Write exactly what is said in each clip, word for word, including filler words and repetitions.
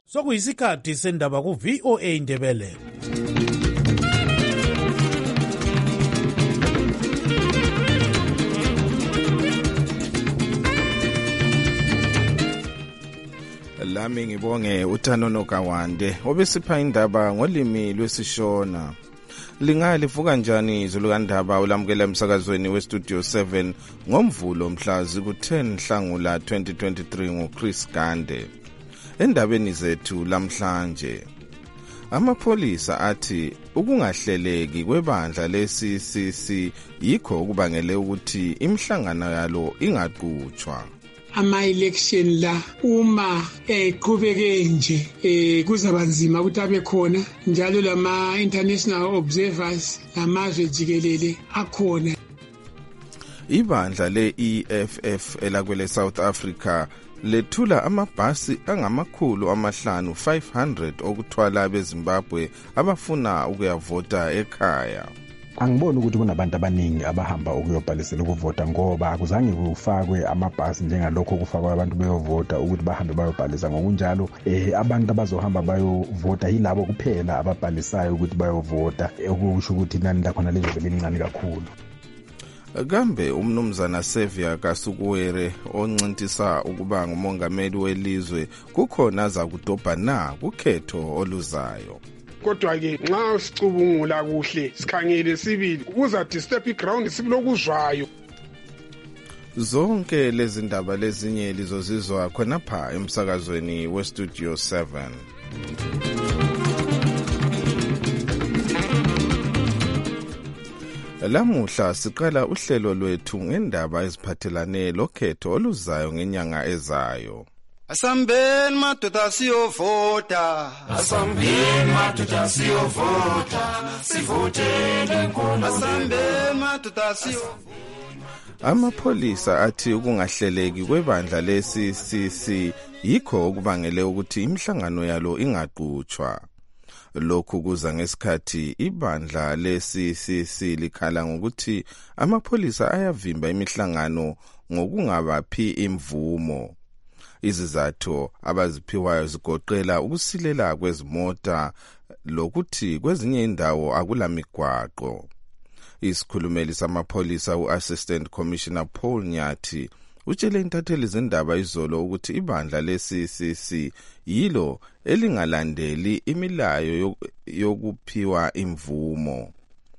Sokuyisikhathi sendaba ku V O A Indebele. Lami ngibonge uThanono Kawande obesipha indaba ngolimi lwesishona. Lingalivuka kanjani izulu kandaba ulamukela emsakazweni weStudio seven ngomvulo mhla ziku-ten Nhlangula twenty twenty-three nguChris Gande. Endabeni zethu lamhlanje, amapholisa athi ukungahleleki kwebandla le-C C C yikho okubangele ukuthi imihlangano yalo ingaqhutshwa. Ama-election la uma eqhubeke nje eh kuzaba nzima ukuthi abe khona, njalo lama-international observers lamazwe jikelele akhona. Ibandla le-E F F elakwele South Africa lethula amabhasi angamakhulu amahlanu five hundred okuthwala abeZimbabwe abafuna ukuyavota ekhaya. Angiboni ukuthi kunabantu abaningi abahamba ukuyobhalisela ukuvota ngoba akuzange kufakwe amabhasi njengalokho kufakwa abantu beyovota ukuthi bahambe bayobhalisa. Ngokunjalo eh abantu abazohamba bayovota yilabo kuphela ababhalisayo ukuthi bayovota, okusho ukuthi inani lakhona lizobe lincane kakhulu. Kambe umnumzana Sevia Kasukuwere oncintisa ukuba ngumongameli welizwe kukhona za kudobha na kukhetho oluzayo. Kodwa ke nxa sicubungula kuhle sikhangele sibili kuzathi step ground sibilokuzwayo. Zonke lezi ndaba lezinye lizozizwa khonapha emsakazweni weStudio seven. Lamuhla siqala uhlelo lwethu ngendaba eziphathelane lokhetho oluzayo ngenyanga ezayo. Asambeni madoda siyovota, asambeni madoda siyovota, sivotele nkulunkulu. Asambeni madoda siyovota. Amapholisa athi ukungahleleki kwebandla le-C C C yikho okubangele ukuthi imihlangano yalo ingaqhutshwa. Lokhu kuza ngesikhathi ibandla le-C C C likhala ngokuthi amapholisa ayavimba imihlangano ngokungabaphi imvumo. Izizathu abaziphiwayo zigoqela ukusilela kwezimota lokuthi kwezinye indawo akulamigwaqo. Isikhulumeli samapholisa u-Assistant Commissioner Paul Nyathi utshele intatheli zindaba izolo ukuthi ibandla le-C C C yilo elingalandeli imilayo yokuphiwa imvumo.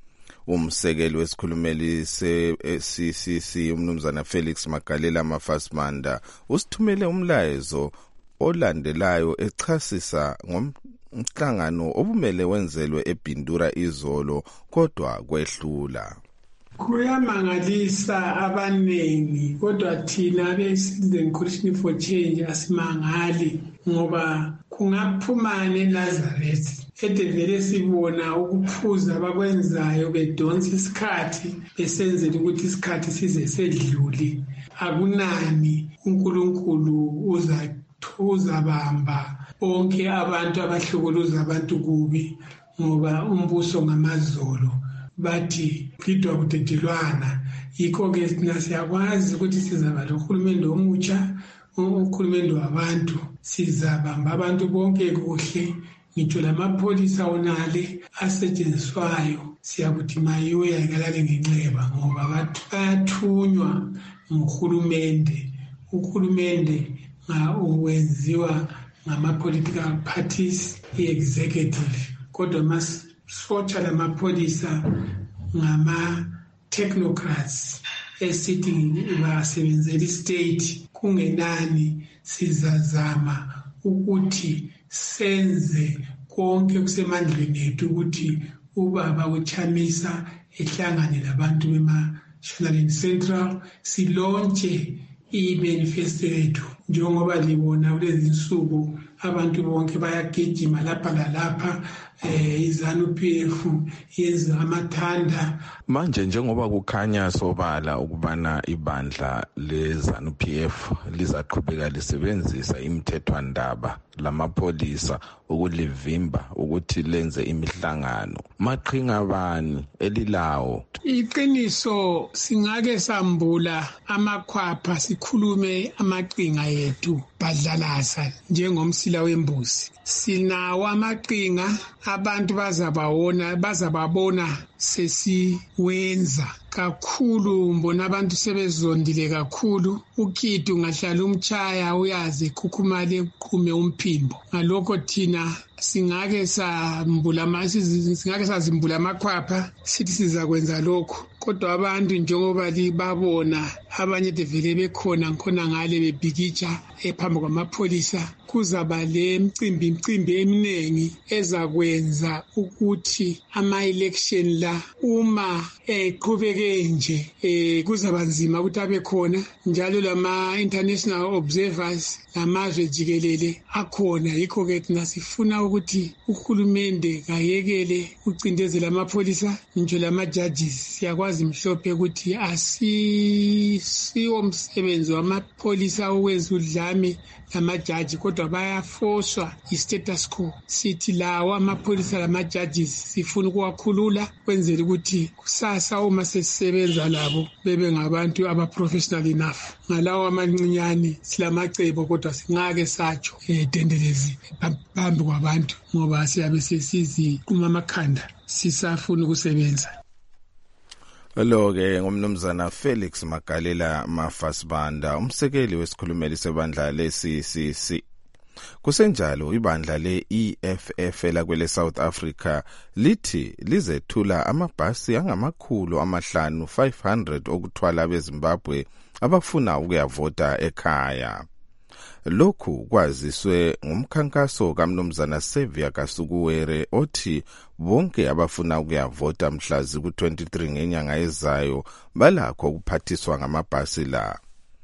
Umsekeli wesikhulumeli se-C C C umnumzana Felix Magalela Mafasmanda usithumele umlayezo olandelayo echasisa ngomhlangano obumele wenzelwe eBindura izolo kodwa kwehlula. Kuyamangalisa abanengi kodwa thina be-Citizen Coalition for Change asimangali ngoba kungaphumane eNazareth ede vele sibona ukuphuza abakwenzayo bedonsa isikhathi besenzela ukuthi isikhathi size sedlule. Akunani uNkulunkulu uzathuza bamba bonke abantu abahlukuluza abantu kubi ngoba umbuso ngamazolo bathi phidwa kudedelwana. Yikho-ke sina siyakwazi ukuthi sizaba lohulumende omutsha, uhulumende wabantu, sizabamba abantu bonke kuhle. Ngitsho lamapholisa onale asetshenziswayo siyakuthi mayiwe yakalale ngenxeba ngoba bayathunywa nguhulumende. Uhulumende uwenziwa ngama-political parties, i-executive, kodwa masotsha lamapholisa ngama-technocrats esithi basebenzela i-state. Kungenani sizazama ukuthi senze konke kusemandleni ethu ukuthi ubaba uChamisa ehlangane labantu bema-National Central silontshe i-manifesto yethu. Njengoba libona kulezi nsuku abantu bonke bayagijima lapha lalapha eh izanu P F yenza amathanda. Manje njengoba kukhanya sobala ukubana ibandla lezanu P F lizaqhubeka lisebenzisa imithethwandaba lamapolisa ukulivimba ukuthi lenze imihlangano, maqhinga bani elilawo? Iqiniso singake sambula amakhwapha sikhulume amaqhinga yethu badlalasa njengomsila wembuzi. Sinawo amaqhinga abantu bazabawona bazababona sesiwenza kakhulu, mbona abantu sebezondile kakhulu. Ukiti ungahlala umchaya uyaze khukhumale uqume umphimbo. Ngalokho thina singake sambula amasi singake sazimbula amakhwapha sithi sizakwenza lokho, kodwa abantu njengoba libabona abanye devele bekhona ngikhona ngale bebhikitsha ephambi kwamapholisa, kuzaba le mcimbi mcimbi eminengi ezakwenza ukuthi ama-election la uma eqhubeke nje eh kuzaba nzima ukuthi abe khona, njalo lama-international observers namazwe jikelele akhona. Yikho ke thina sifuna ukuthi uhulumende kayekele ucindezela amapholisa nje lama-judges. Siyakwazi mhlophe ukuthi asisiwo umsebenzi wamapholisa ukwenza udlame lamajaji, kodwa bayafoswa i-status quo. Sithi lawo amapholisa lama-judges sifuna ukuwakhulula kwenzela ukuthi kusasa uma sesisebenza labo bebe ngabantu aba-professional enough. Ngalawo amancinyane silamacebo kodwa singake satsho edendelezi phambi kwabantu ngoba siyabe sesizi kumamakhanda sisafuna ukusebenza. Lo ke ngumnumzana Felix Magalela Mafasibanda, umsekeli wesikhulumeli sebandla le-C C C. Kusenjalo ibandla le-E F F lakwele South Africa lithi lizethula amabhasi angamakhulu amahlanu five hundred okuthwala abeZimbabwe abafuna ukuyavota ekhaya. Lokhu kwaziswe ngumkhankaso kaMnumzana Xavier Kasukuwere othi bonke abafuna ukuyavota mhla ziku twenty-three ngenyanga ezayo balakho ukuphathiswa ngamabhasi la.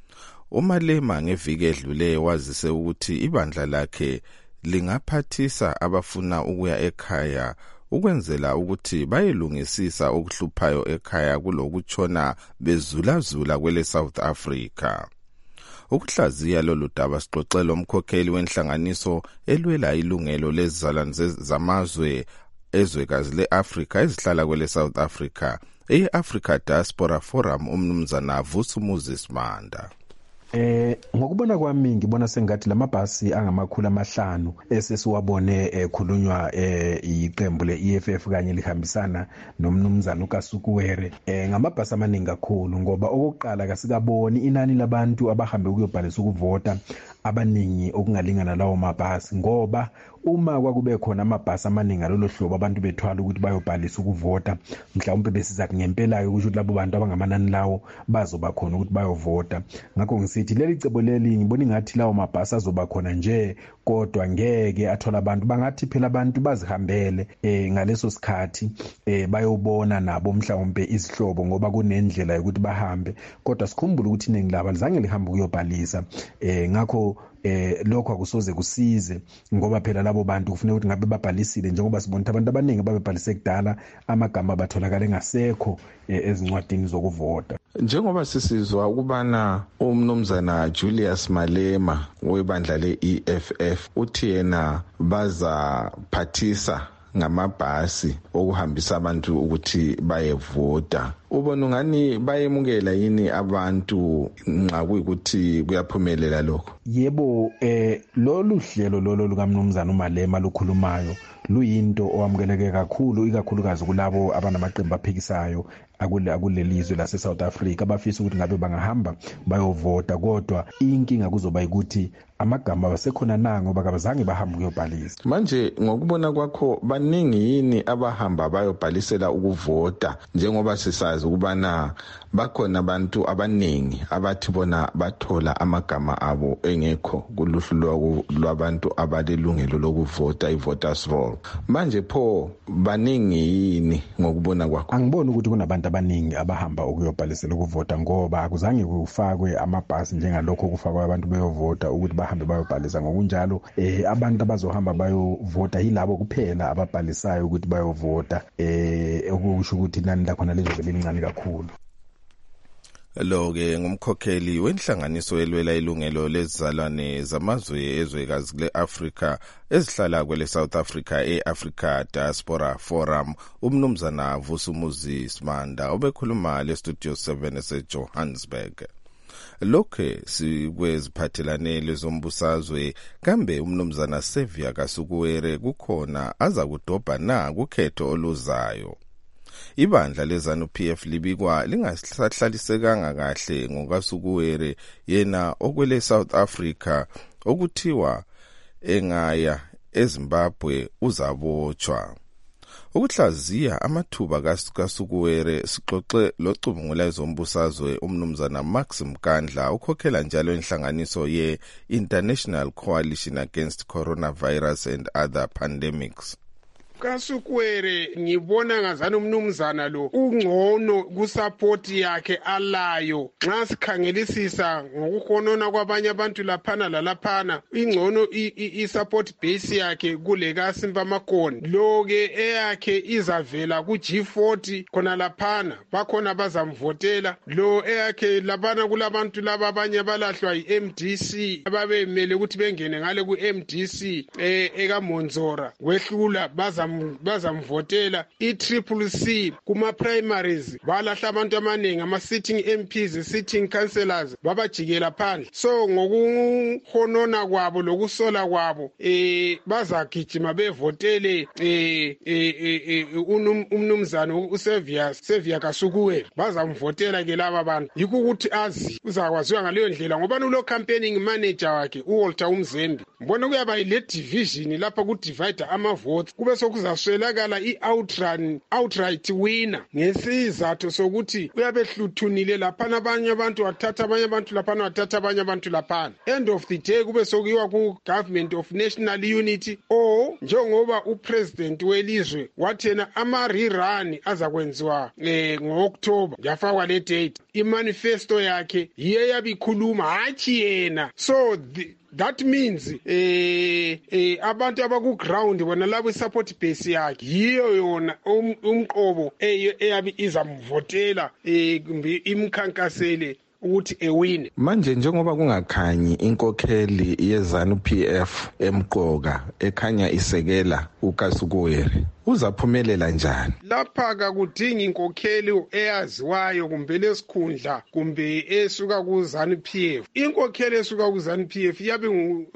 uMalema ngeviki edlule wazise ukuthi ibandla lakhe lingaphathisa abafuna ukuya ekhaya ukwenzela ukuthi bayelungisisa okuhluphayo ekhaya kulokutshona bezulazula kwele South Africa. Ukuhlaziya lolu daba sixoxela umkhokheli wenhlanganiso elwela ilungelo lezizalwane zamazwe ezwekazi le-Afrika ezihlala kwele South Africa, e-Africa Diaspora Forum, umnumzana Vusi Moses Manda. Eh ngokubona kwami ngibona sengathi lamabhasi angamakhulu amahlanu esesiwabone ekhulunywa eh iqembu le-E F F kanye lihambisana nomnumzana uKasukuwere eh ngamabhasi amaningi kakhulu, ngoba okokuqala kasikaboni inani labantu abahambe ukuyobhalisa ukuvota abaningi okungalingana lawo mabhasi, ngoba uma kwakube khona amabhasi amaningi alolo hlobo abantu bethwala ukuthi bayobhalisa ukuvota, mhlawumbe besiza ngempela ukuthi labo bantu abangamanani lawo bazoba khona ukuthi bayovota. Ngakho ngisithi leli cebo leli ngibona ngathi lawo mabhasi azoba khona nje, kodwa ngeke athola abantu. Bangathi phela abantu bazihambele eh ngaleso sikhathi eh bayobona nabo mhlawumbe izihlobo, ngoba kunendlela ukuthi bahambe, kodwa sikhumbule ukuthi iningi laba lizange lihambe ukuyobhalisa. eh ngakho eh lokho akusoze kusize, ngoba phela labo bantu kufanele ukuthi ngabe babhalisile, njengoba sibona abantu abaningi babebhalise kudala amagama batholakala engasekho ezincwadini zokuvota. Njengoba sisizwa ukubana umnumzana Julius Malema webandla le-E F F uthi yena bazaphathisa ngamabhasi okuhambisa abantu ukuthi bayevota, ubona ngani bayemukela yini abantu nxa kuyikuthi kuyaphumelela lokho? Yebo, eh lolu hlelo lolo lukaMnumzana uMalema lukhulumayo luyinto owamukeleke kakhulu, ikakhulukazi kulabo abanamaqembu aphikisayo akulelizwe lase South Africa abafisa ukuthi ngabe bangahamba bayovota, kodwa inkinga kuzoba ukuthi amagama basekhona na ngoba kabazange bahamba ukuyobhalisa. Manje ngokubona kwakho baningi yini abahamba bayobhalisela ukuvota, njengoba sisazi sazi ukubana bakhona abantu abaningi abathi bona bathola amagama abo engekho kuluhlu lwabantu abalelungelo lokuvota i-voters roll. Manje pho baningi yini ngokubona kwakho? Angiboni ukuthi kunabantu abaningi abahamba ukuyobhalisela ukuvota ngoba akuzange kufakwe amabhasi njengalokho kufakwa abantu beyovota ukuthi bahambe bayobhalisa. Ngokunjalo eh abantu abazohamba bayovota yilabo kuphela ababhalisayo ukuthi bayovota, eh okusho ukuthi nani lakhona lezo zelincane kakhulu. Lo ke ngumkhokheli wenhlanganiso elwela ilungelo lezizalwane zamazwe ezwekazi le-Afrika ezihlala kwele South Africa e-Africa Diaspora Forum, umnumzana Vusumuzi Smanda obekhuluma le Studio seven eseJohannesburg. Lokhe sikweziphathelane lezombusazwe kambe umnumzana Sevia Kasukuwere kukhona aza kudobha na kukhetho oluzayo. Ibandla leZanu-P F libikwa lingasahlalisekanga kahle ngoKasukuwere yena okwele South Africa okuthiwa engaya eZimbabwe uzabotshwa. Ukuhlaziya amathuba kaSukuwere sixoxe locubungula ezombusazwe umnumzana Max Mkandla ukhokhela njalo inhlanganiso ye-International Coalition Against Coronavirus and Other Pandemics. Kasukuwere ngibona ngazana umnumzana lo ungcono kusupport yakhe alayo nxa sikhangelisisa ngokukhonona kwabanye abantu laphana lalaphana ingcono i-support base yakhe kule kaSimba Makoni lo ke eyakhe izavela ku G forty khona laphana bakhona bazamvotela lo eyakhe labana kulabantu laba abanye balahlwa i-M D C ababemele ukuthi bengene ngale ku M D C eh eka Monzora wehlula bazam bazamvotela i-Triple C kuma primaries balahla abantu amaningi ama sitting M Ps sitting councillors babajikela phandle. So ngokuhonona kwabo lokusola kwabo eh bazagijima bevotele eh eh umnumzana uSevia Sevia Kasukuwere bazamvotela ke laba abantu yikho ukuthi azi uzakwaziwa ngaleyo ndlela ngoba ulo campaigning manager wakhe uWalter Umzembi mbona kuyaba ile division lapha ku divide ama votes kube sokuzaswelakala i-outrun outright winner ngesizathu sokuthi uyabehluthunile lapha abanye abantu wathatha abanye abantu lapha wathatha abanye abantu lapha. End of the day kube sokuyiwa ku government of national unity or njengoba upresident welizwe wathena ama rerun azakwenziwa eh ngoOctober yafakwa le date imanifesto yakhe yiye yabikhuluma hathi yena. So the, that means eh eh abantu abaku ground bona labo support base yakhe yiyo yona umqobo eyabi izamvotela eh imkhankasele ukuthi ewine. Manje njengoba kungakhanyi inkokheli yeZanu-P F emqoka ekhanya isekela uKasukuwere uzaphumelela njani? Lapha akudingi inkokheli eyaziwayo kumbe lesikhundla kumbe esuka ku ZANU-P F. Inkokheli esuka ku ZANU-P F yabe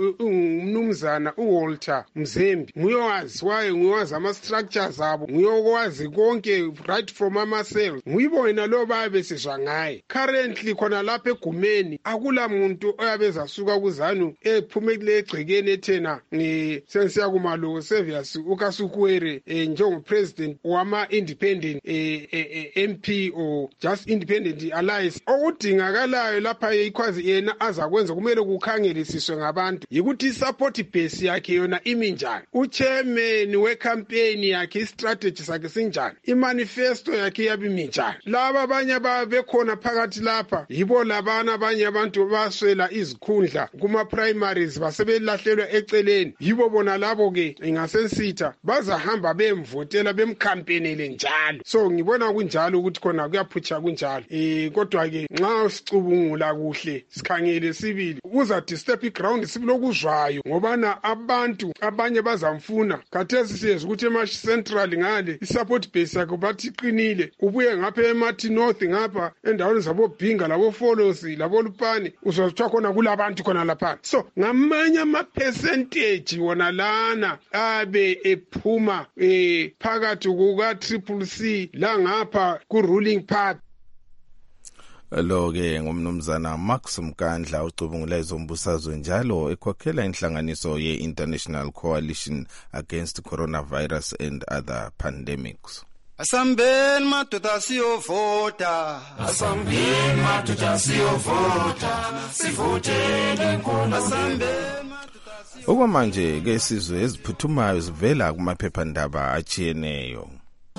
umnumzana uWalter Mzembi nguyowaziwayo nguyowazi ama structures abo nguyokwazi konke right from ama cells nguyibona lo babe sezwa ngaye. Currently khona lapha egumeni akula muntu oyabeza suka ku ZANU ephumekile egcekeni ethena ni sensiya kumalo Sevius uKasukuwere njengo president wama independent eh, eh, M P or just independent alliance. Okudingakalayo lapha ikwazi yena azakwenza kumele kukhangelisiswe ngabantu yikuthi support base yakhe yona imi njani, uchairman we campaign yakhe strategy sakhe sinjani, imanifesto yakhe yabimi njani. Laba abanye ababekhona phakathi lapha yibo labana abanye abantu baswela izikhundla kuma primaries basebelahlelwa eceleni yibo bona labo ke ingasensitha bazahamba bemvotela bemkampenele njalo. So ngibona kunjalo ukuthi khona kuyaphutsha kunjalo eh kodwa ke nxa sicubungula kuhle sikhangele sibili uzathi step ground sibilokuzwayo ngoba na abantu abanye bazamfuna khathesi siyeza ukuthi eMash Central ngale isupport base yakhe bathi iqinile ubuye ngapha eMathi North ngapha endaweni zabo Bhinga labo Folosi labo Lupane uzothiwa khona kulabantu khona lapha. So ngamanye ama percentage wona lana abe ephuma eh phakathi kuka Triple C la ngapha ku ruling party. Lo ke ngumnumzana Max Mkandla ucubungula izombusazwe njalo ekhokhela inhlanganiso ye-International Coalition Against Coronavirus and Other Pandemics. Asambeni madoda siyovota. Asambeni madoda siyovota. Sivotele inkulu. Asambeni okwamanje ke sizwe eziphuthumayo zivela kumaphephandaba atshiyeneyo.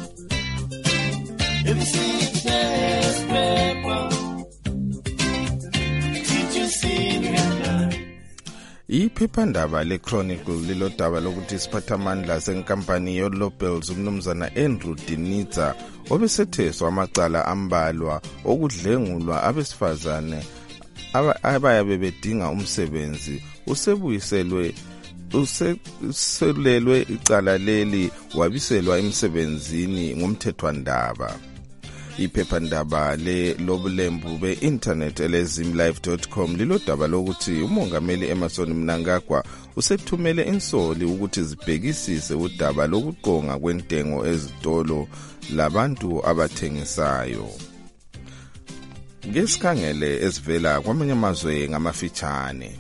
Iphephandaba le-Chronicle lilodaba lokuthi isiphathamandla senkampani ye-Lobels umnumzana Andrew Dinitza obesetheswa amacala ambalwa okudlengulwa abesifazane abayabe bedinga umsebenzi usebuyiselwe uselelwe icala leli wabiselwa emsebenzini ngumthethwandaba. Iphephandaba le lobulembu be-internet elezimlive dot com lilodaba lokuthi umongameli Emmerson Mnangagwa usethumele insoli ukuthi zibhekisise udaba lokuqonga kwentengo ezitolo labantu abathengisayo. Ngesikhangele esivela kwamanye amazwe ngamafitshane.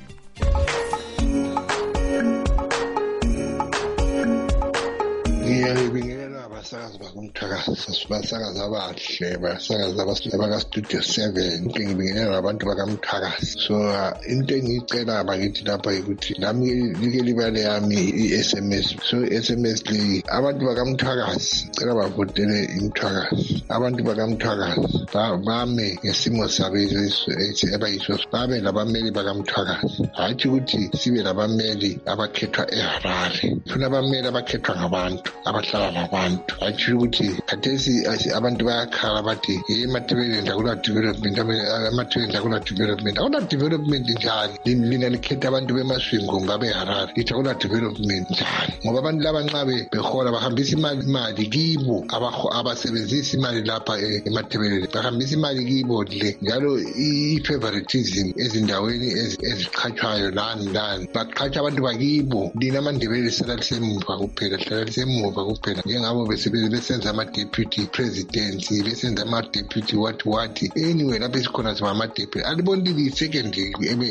Ngiyabingelela abasakazi bakumthakazi basakazi abahle basakazi abaka Studio seven ngibingelela abantu bakamthakazi. So into engicela bakithi lapha ukuthi nami like libale yami i-S M S. So S M S le abantu bakamthakazi cela bavotele imthakazi. Abantu bakamthakazi bame ngesimo sabo ebayiso babe labameli bakamthakazi. Hathi ukuthi sibe labameli abakhethwa eHarare. Funa abameli abakhethwa ngabantu abahlala labantu. Hathi ukuthi khathesi abantu bayakhala bathi ematebeleni ndakula development amatebeleni ndakula development akula development njani lina likhetha abantu bemaswingo ngabe Harare lithi akula development njani ngoba abantu laba nxabe behola bahambisa imali imali kibo abasebenzisa imali lapha ematebeleni bahambisa imali kibo le njalo i-favoritism ezindaweni eziqhatshwayo lani lani baqhatsha abantu bakibo lina amandebele selalisemuva kuphela selalisemuva kuphela njengabo besebenza ama-deputy presidents besenza ama-deputy what what anyway lapho esikhona siba ama-deputy alibonile i-secondary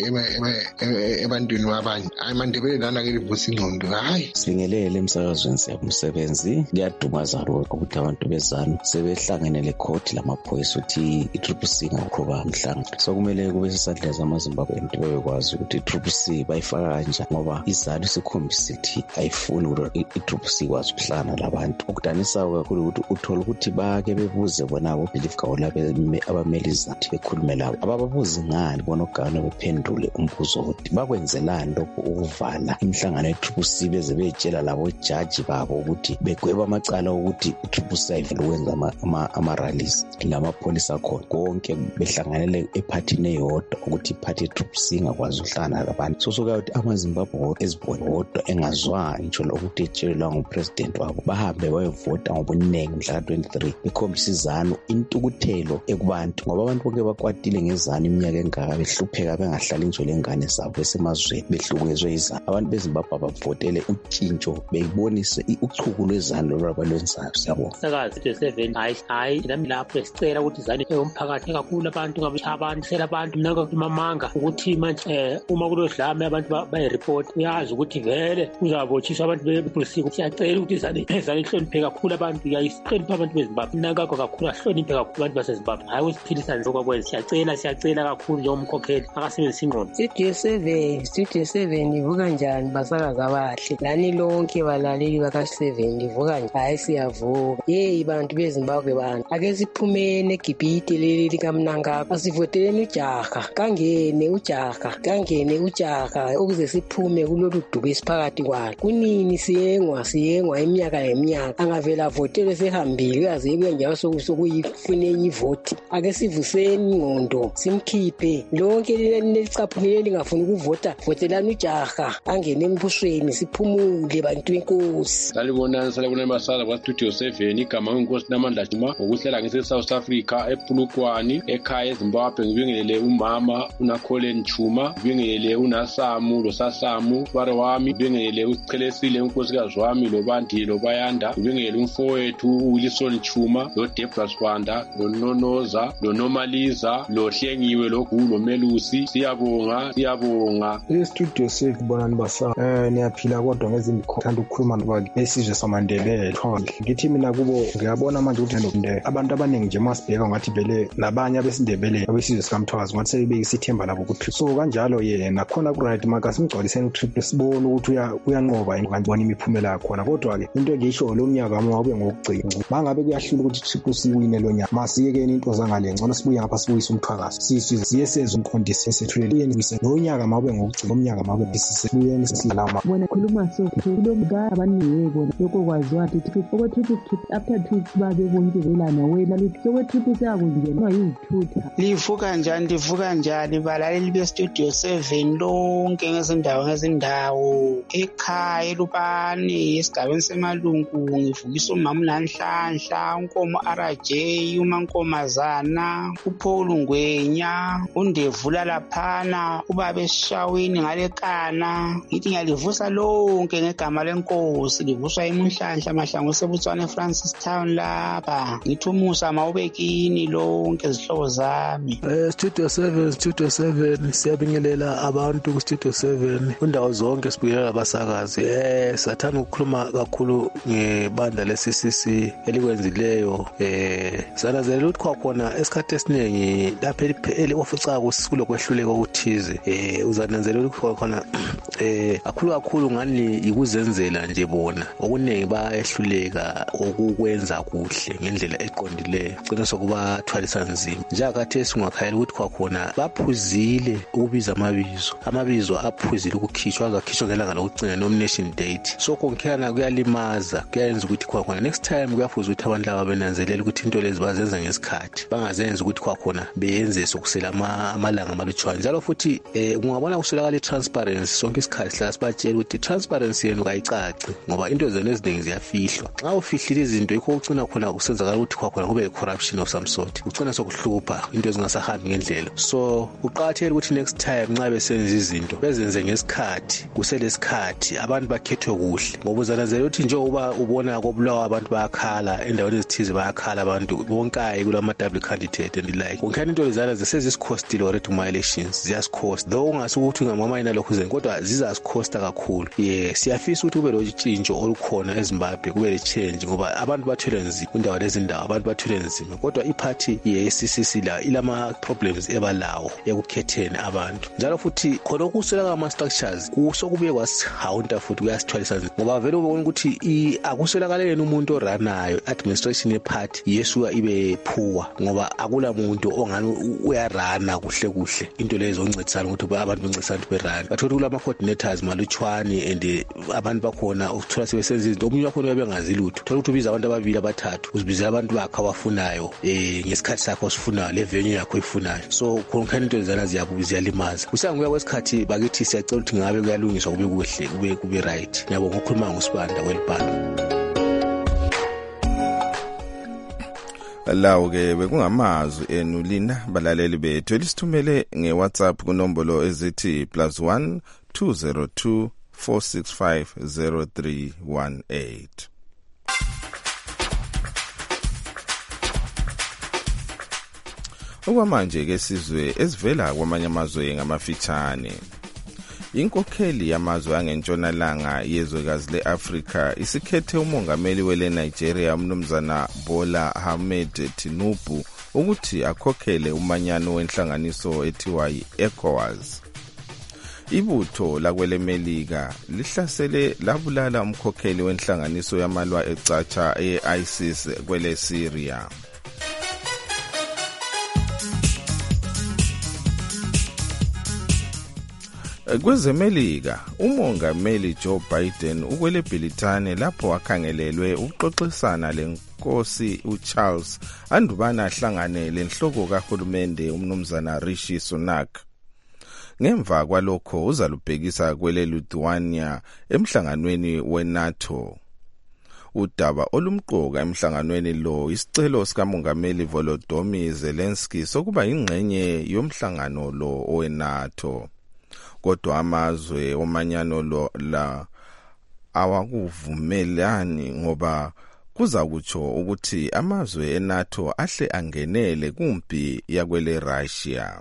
ebantwini wabanye amandebele lana ke livusa ingqondo hayi singelele emsakazweni siyabumsebenzi kuyadumaza lokho ukuthi abantu bezanu sebehlangene lekhoti lamaphoyisa ukuthi i-Triple C ngaqhuba umhlangano so kumele kube sisandla zamaZimbabwe into bebekwazi ukuthi i-Triple C bayifaka kanjani ngoba izanu sikhombisa ukuthi ayifuni ukuthi i-Triple C kwazi ukuhlangana labantu okudanisa kakhulu ukuthi uthola ukuthi bake bebuze bona believe kawula abameli zathi bekhulume labo abababuzi ngani bona ogana bephendule umbuzo ukuthi bakwenzelani lokho ukuvala imhlangano ye-Triple C beze betshela labo judge babo ukuthi begweba amacala ukuthi i-Triple C ayivule ukwenza ama-rallies lamapholisa akhona konke behlanganele ephathini eyodwa ukuthi iphathi ye-Triple C ingakwazi ukuhlangana labantu so soka ukuthi amaZimbabwe ezibone wodwa engazwa ngitsho lokuthi etshelwa ngupresident wabo bahambe bayovota ngobuningi mhla twenty-three bekhombisa izanu intukuthelo ekubantu ngoba abantu bonke bakwatile ngezanu iminyaka engaka behlupheka bengahlali nje lengane zabo besemazweni behlukezwe izanu abantu beZimbabwe bavotele utshintsho beyibonise uchuku lwezanu lwabalwenzayo siyabona sakazi twenty-seven hayi hayi nami lapho esicela ukuthi izanu eyomphakathi kakhulu abantu ngabantu sela abantu mina ngimamanga ukuthi manje eh uma kulodlame abantu bayireport uyazi ukuthi vele kuzabotshiswa abantu bepolisi siyacela ukuthi izanu izanu ihloniphe kakhulu abantu yayihlonipha abantu beZimbabwe nakakho kakhulu ahloniphe kakhulu abantu baseZimbabwe hayi usiphilisana lokwenza siyacela siyacela kakhulu njengomkhokheli akasebenzisa ingqondo Studio seven Studio seven ivuka njani basakaza abahle lani lonke balaleli baka seven ivuka njani hayi siyavuka hey bantu beZimbabwe bantu ake siphumene eGibhite leli likaMnangagwa asivoteleni ujaha kangene ujaha kangene ujaha ukuze siphume kulolu dubo esiphakathi kwalo kunini siyengwa siyengwa iminyaka yeminyaka angavela votele sehambile uyaze kuya njalo sokuyifune ivoti ake sivuseni ingqondo simkhiphe lonke lelicaphulela lingafuni ukuvota votelani ujaha angene embusweni siphumule bantu benkosi salibona salibona masala kwa Studio seven igama inkosi namandla jima ukuhlela ngese South Africa ePhulukwani ekhaya eZimbabwe ngibingelele umama uNakhole Chuma ngibingelele uNasamu loSasamu bare wami ngibingelele uChelesile unkosikazi wami lobandilo bayanda ngibingelele umfowethu uLison Chuma, lo Debra Sibanda, lo Nonoza, lo Normaliza, lo Hlengiwe, lo Gulo Melusi. Siyabonga, siyabonga. E-studio sikubonani basa. Eh niyaphila kodwa ngezindikho thanda ukukhuluma ngoba lesizwe samandebele. Ngithi mina kubo ngiyabona manje ukuthi nde abantu abaningi nje masibheka ngathi vele nabanye abesindebele abesizwe sikaMthwazi ngathi sebeke isithemba labo ukuthi so kanjalo yena khona ku right maka simgcwaliseni utrip sibone ukuthi uya uyanqoba ngibona imiphumela yakho khona kodwa ke into ngisho lo mnyaka wabe ngokugcina bangabe kuyahlula ukuthi triple C wine lo nyaka masiyekeni into zangale ngcono sibuye ngapha sibuyisa umthwakazi sisizwe siye sezwe umqondisi sethulela yeni lo nyaka mabe ngokugcina umnyaka mabe bisisebuyeni sisilama bona khuluma so lo mga abaningi bona lokho kwaziwa ukuthi okwe triple trip after trip babe bonke velana wena lithi okwe trip sako nje no yithutha livuka njani livuka njani balaleli be studio seven lonke ngezindawo ngezindawo ekhaya eLupane esigabeni semalungu ngivukisa umama uNhlanhla unkomo R J umankomazana uPaul Ngwenya undevula laphana ubaba eshaweni ngalekana ngithi ngiyalivusa lonke ngegama lenkosi livuswa eMnhlanhla mahlangu sebutswane Francis Town lapha ngithi umusa mawubekini lonke izihlobo zami. eh studio seven studio seven siyabingelela abantu ku studio seven indawo zonke sibuyela abasakazi eh sathanda ukukhuluma kakhulu ngebandla le C C C elikwenzileyo eh sanazela ukuthi kwakhona esikhathi esiningi lapha eli ofica kusulo kwehluleka ukuthize eh uzananzela ukuthi kwakhona eh kakhulu kakhulu ngani ikuzenzela nje bona okuningi bayehluleka ukukwenza kuhle ngendlela eqondileyo cina sokuba thwalisa nzima njakathi esingakhayela ukuthi kwakhona baphuzile ukubiza amabizo amabizo aphuzile ukukhishwa akakhishwa ngelanga lokucina nomination date so konkhana kuyalimaza kuyenza ukuthi kwakhona next time kuyafuza ukuthi abantu laba benanzelela ukuthi into lezi bazenza ngesikhathi bangazenza ukuthi kwakhona beyenze sokusela amalanga amalutshwana njalo futhi eh ungabona kusolakala itransparency sonke isikhathi la sibatshela ukuthi transparency yenu kayicaci ngoba into zenu eziningi ziyafihlwa xa ufihlile izinto ikho ucina khona kusenzakala ukuthi kwakhona kube corruption of some sort ucina sokuhlupha into ezingasahambi ngendlela so uqathele ukuthi next time nxa besenza izinto bezenze ngesikhathi kuselesikhathi abantu bakhethwe kuhle ngoba uzanazela ukuthi nje uba ubona kobulawa abantu bayakhala endaweni ezithize bayakhala abantu bonkayi kulama double candidate and like konkhani into lezana zisezisikhostile already kuma elections ziyasicost though ungasukuthi ngamama ina lokho zen kodwa zizasicosta kakhulu yeah siyafisa ukuthi kube lo tshintsho olukhona eZimbabwe kube le change ngoba abantu bathwele nzima indawo lezindawo abantu bathwele nzima kodwa iparty ye C C C la ilama problems ebalawo ekukhetheni abantu njalo futhi khona ukusela ama structures kusokubuye kwasihawunta futhi kuyasithwalisa nzima ngoba vele ubona ukuthi akusolakala yena umuntu oranayo administration yeparty yesuka ibe poor ngoba akula muntu ongani uyarana kuhle kuhle into lezo oncedisana ukuthi abantu bencedisana ukuthi berana bathola kulama coordinators malutshwane and abantu bakhona ukuthola sebesenza izinto omunye wakhona uyabengazi lutho thola ukuthi ubiza abantu ababili abathathu uzibizela abantu bakhe abafunayo eh ngesikhathi sakho osifunayo le venue yakho ifunayo so khona into zana ziyabuziyalimaza usanguya kwesikhathi bakithi siyacela ukuthi ngabe kuyalungiswa kube kuhle kube kube right yabo ngokukhuluma ngoSibanda welibhalo lawo ke bekungamazwi enu lina balaleli bethu elisithumele ngeWhatsApp kunombolo ezithi plus one two zero two four six five zero three one eight. Okwamanje ke sizwe esivela kwamanye amazwe ngamafitshane. Inkokheli yamazwe angentshonalanga yezwekazi leAfrika isikhethe umongameli wele Nigeria umnumzana Bola Ahmed Tinubu ukuthi akhokhele umanyano wenhlanganiso ethiwa yi-ECOWAS. Ibutho lakwele Melika lihlasele labulala umkhokheli wenhlanganiso yamalwa ecatsha ye-ISIS kwele Syria. Kwezemelika umongameli Joe Biden ukwele Britane lapho akhangelelwe ukuxoxisana lenkosi uCharles andubana ahlangane lenhloko kahulumende umnumzana Rishi Sunak. Ngemva kwalokho uzalubhekisa kwele Lithuania emhlanganweni weNATO. Udaba olumqoka emhlanganweni lo isicelo sikamongameli Volodymyr Zelensky sokuba ingxenye yomhlangano lo weNATO. Kodwa amazwe omanyano lo la awakuvumelani ngoba kuza kutsho ukuthi amazwe eNATO ahle angenele kumpi yakwele Russia.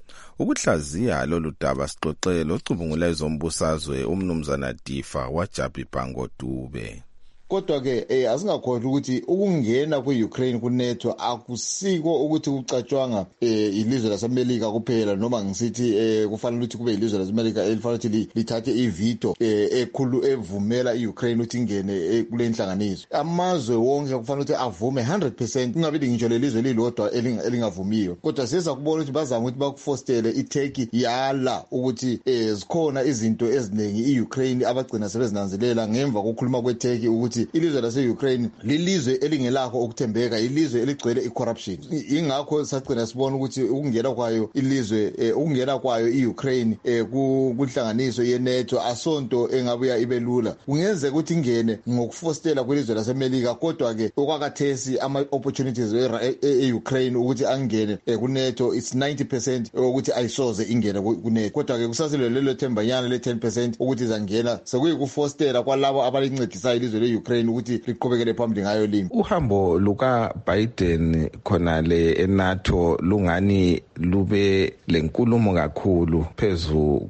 Ukuhlaziya lolu daba sixoxelo ocubungula izombusazwe umnumzana Difa waJabi Bhango Dube. Kodwa ke eh asingakhohlwa ukuthi ukungena kweUkraine kuNATO akusiko ukuthi kucatshwanga eh ilizwe laseMelika kuphela noma ngisithi eh kufanele ukuthi kube ilizwe laseMelika elifanele ukuthi lithathe iveto eh ekhulu evumela iUkraine ukuthi ingene kule nhlanganiso. Amazwe wonke kufanele ukuthi avume one hundred percent kungabe ngitsho lelizwe lilodwa elingavumiyo. Kodwa siyeza kubona ukuthi bazama ukuthi bakufostele iTurkey yala ukuthi eh zikhona izinto eziningi iUkraine abagcina sebezinanzelela ngemva kokukhuluma kweTurkey ukuthi ilizwe lase-Ukraine lilizwe elingelakho ukuthembeka, ilizwe eligcwele i-corruption. Ingakho sacina sibona ukuthi ukungena kwayo ilizwe eh, ukungena kwayo i-Ukraine eh, kunhlanganiso ye-NATO asonto engabuya ibelula. Kungenzeka ukuthi ingene ngokufostela kwelizwe laseMelika, kodwa ke okwakathesi ama-opportunities e-Ukraine ukuthi angene eh, ku-NATO it's ninety percent ukuthi ayisoze ingene ku-NATO. Kodwa ke kusasilo lelo thembanyana le ten percent ukuthi zangena sekuyikufostela kwalabo abalincedisayo ilizwe le-Ukraine ukuthi liqhubekele phambili ngayo limi. Uhambo luka Biden khona le eNATO lungani lube lenkulumo kakhulu phezu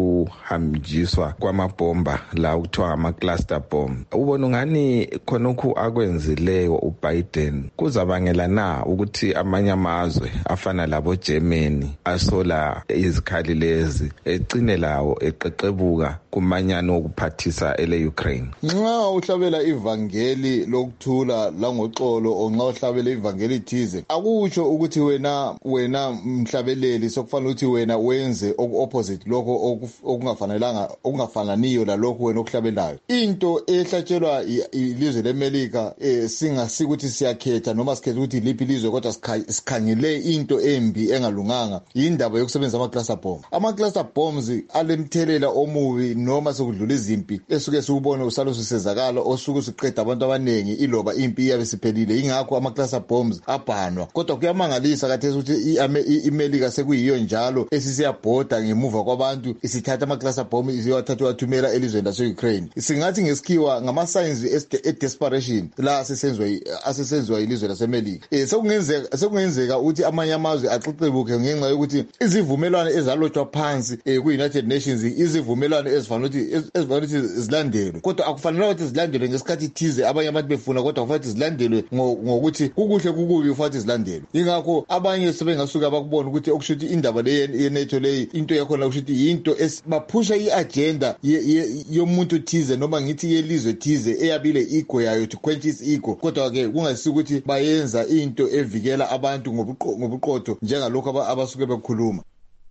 kokuhanjiswa kwamabomba la ukuthiwa ama cluster bomb. Ubona ngani khonokhu akwenzileyo uBiden kuzabangela na ukuthi amanye amazwe afana labo Germany asola izikhali lezi ecine lawo eqeqebuka kumanyano okuphathisa ele Ukraine? Nxa uhlabela ivangeli lokuthula langoxolo onxa uhlabela ivangeli thize akutsho ukuthi wena wena mhlabeleli sokufanele ukuthi wena wenze opposite lokho okungafanelanga okungafananiyo lalokho wena okuhlabelayo. Into ehlatshelwa ilizwe leMelika eh singasiki ukuthi siyakhetha noma sikhetha ukuthi liphi ilizwe kodwa sikhangele into embi engalunganga indaba yokusebenzisa ama cluster bomb. Ama cluster bombs alemthelela omubi noma sekudlula izimpi esuke sikubone usalo sisezakala osuke siqeda abantu abanengi iloba impi yabe siphelile. Ingakho ama cluster bombs abhanwa. Kodwa kuyamangalisa kathesi ukuthi iMelika sekuyiyo njalo esisiyabhoda ngemuva kwabantu isithatha ama cluster bomb isiyathatha wathumela elizweni lase-Ukraine. Singathi ngesikhiwa ngama signs e desperation la asesenzwa asesenzwa ilizwe laseMelika. Eh sekungenzeka sekungenzeka ukuthi amanye amazwe axexebuke ngenxa yokuthi izivumelwano ezalotshwa phansi ku-United Nations izivumelwano ezifanele ukuthi ezifanele ukuthi zilandelwe. Kodwa akufanele ukuthi zilandelwe ngesikhathi thize abanye abantu befuna, kodwa kufanele zilandelwe ngokuthi kukuhle kukubi kufanele zilandelwe. Ingakho abanye sebengasuka bakubona ukuthi okushuthi indaba le ye-NATO le into yakhona okushuthi into baphusha i-agenda yomuntu thize noma ngithi yelizwe thize eyabile ego yayo to quench its ego. Kodwa ke kungasi ukuthi bayenza into evikela abantu ngobuqotho njengalokho abasuke bekhuluma.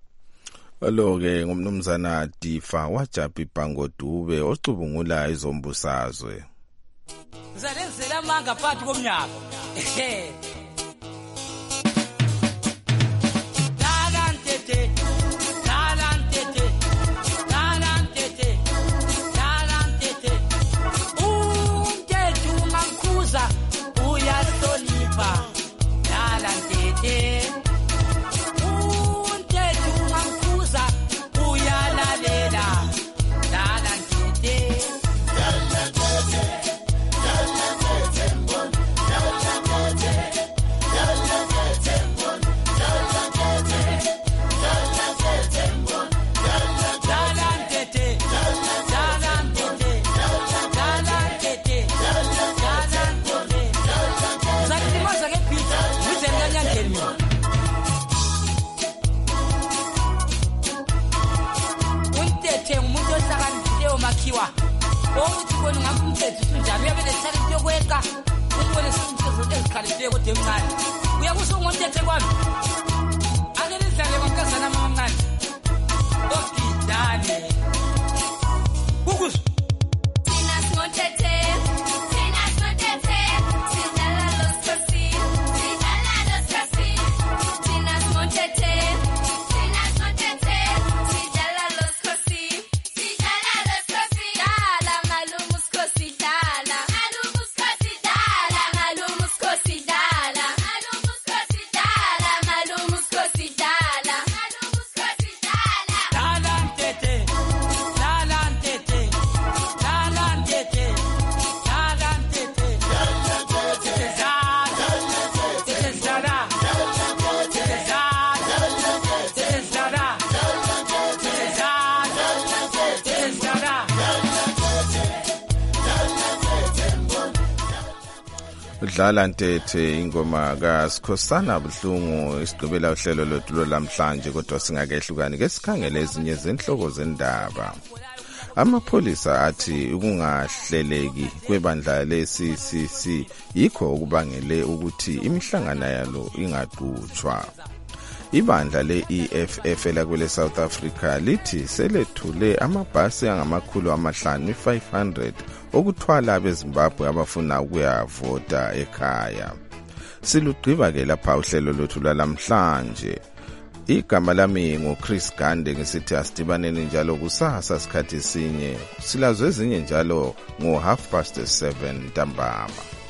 Lo ke ngumnumzana Difa waJabi Bhango Dube ocubungula izombusazwe. Zalenzela amanga phakathi komnyaka. Talantete, talantete, talantete, talantete. Umthetho ungamkhuza uyahlonipha. Talantete. Othi bona ngakumthetho sinjalo uyabele talent yokweka ukubona sinimsezo ezikhalifile kodwa emncane uyakusho ngomthetho kwami akele idlale kwankazana amancane okidane ukuzwa thina singothethe thina singothethe sidlala losikhosi sidlala losikhosi thina singothethe thina singothethe sidlala losikhosi sidlala losikhosi dala malumu sikhosi dala malumu sikhosi dala malumu sikhosi dala malumu sikhosi dala malumu sikhosi dala malumu sikhosi udlala ntethe ingoma kaSikhosana Buhlungu isigqibela uhlelo lothu lamhlanje kodwa singakehlukani ke sikhangele ezinye zenhloko zendaba. Amapholisa athi ukungahleleki kwebandla le-C C C yikho okubangele ukuthi imihlangano yalo ingaqhutshwa. Ibandla le-E F F elakwele South Africa lithi selethule amabhasi angamakhulu amahlanu five hundred okuthwala abeZimbabwe abafuna ukuyavota ekhaya. Silugqiba ke lapha uhlelo lothu lwalamhlanje. Igama lami ngoChris Gande ngisithi asidibaneni njalo kusasa sikhathi sinye. Silazwe ezinye njalo ngo half past seven ntambama.